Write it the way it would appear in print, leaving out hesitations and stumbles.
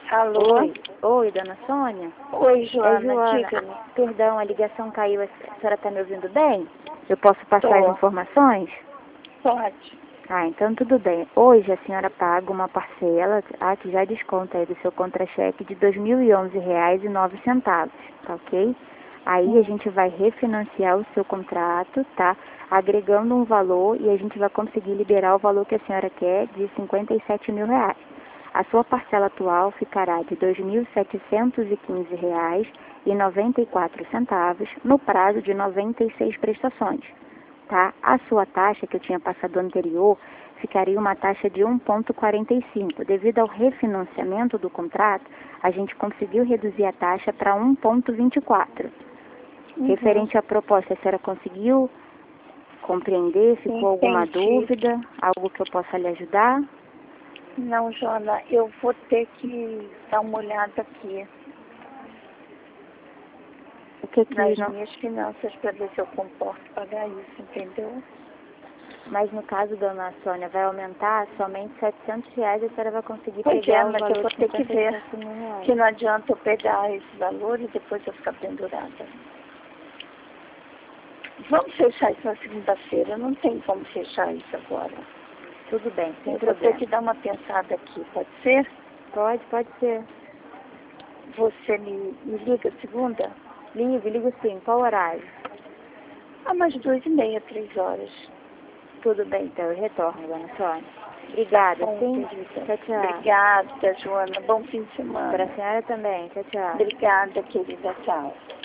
Alô? Oi, dona Sônia? Oi, Joana, Joana, diga-me. perdão, a ligação caiu. A senhora está me ouvindo bem? Eu posso passar as Tô. informações? Pode. Ah, então tudo bem. Hoje a senhora paga uma parcela, que já desconta aí do seu contra-cheque de R$ 2.011,09, tá ok? Aí a gente vai refinanciar o seu contrato, tá? Agregando um valor e a gente vai conseguir liberar o valor que a senhora quer de R$ 57 mil. A sua parcela atual ficará de R$ 2.715,94 no prazo de 96 prestações. Tá? A sua taxa, que eu tinha passado anterior, ficaria uma taxa de 1,45. Devido ao refinanciamento do contrato, a gente conseguiu reduzir a taxa para 1,24. Referente à proposta, a senhora conseguiu compreender? Ficou alguma dúvida? Algo que eu possa lhe ajudar? Não, Joana, eu vou ter que dar uma olhada aqui O que nas não... minhas finanças para ver se eu comporto pagar isso, entendeu? Mas no caso, dona Sônia, vai aumentar somente R$ 700 e a senhora vai conseguir Pois pegar o mas valor eu vou de ter que ver. 57 mil reais. Que não adianta eu pegar esse valor e depois eu ficar pendurada. Vamos fechar isso na segunda-feira. Não tem como fechar isso agora. Tudo bem, sem Eu vou problema. ter que dar uma pensada aqui, pode ser? Pode ser. Você me liga segunda? Ligo sim. Qual horário? Mais 2h30, 3 horas. Tudo bem, então eu retorno, dona Sônia. Obrigada, Bom, sim? querida. Tchau, tchau. Obrigada, Joana. Bom fim de semana. Para a senhora também. Tchau, tchau. Obrigada, querida. Tchau.